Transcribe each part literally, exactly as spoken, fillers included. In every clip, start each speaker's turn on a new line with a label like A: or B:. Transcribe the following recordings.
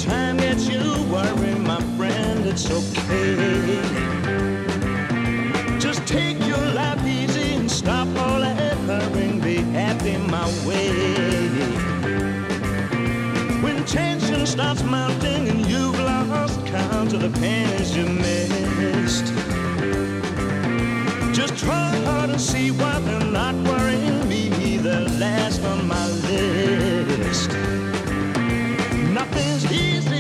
A: time gets you worrying, my friend, it's okay. Just take your life easy and stop all that hurrying. Be happy my way. When tension starts mounting and you've lost count of the pennies you missed, just try hard and see why they're not worrying me. They're last on my list. Nothing's easy.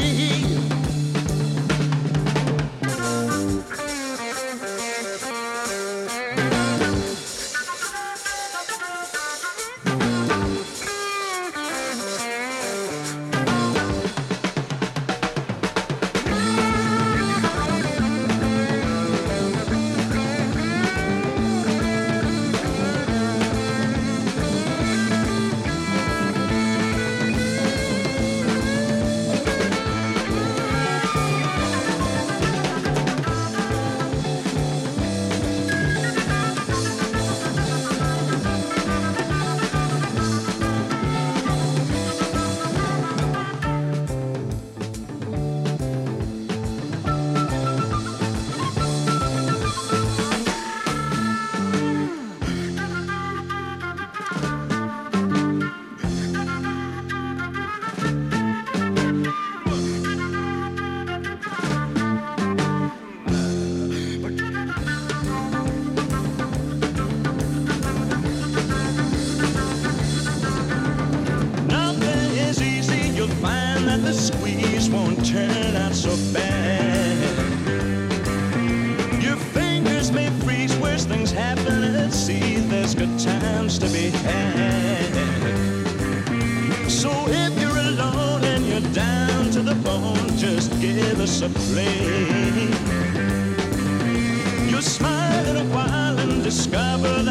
A: The squeeze won't turn out so bad. Your fingers may freeze, worse things happen at sea. There's good times to be had. So if you're alone and you're down to the bone, just give us a play. You'll smile in a while and discover that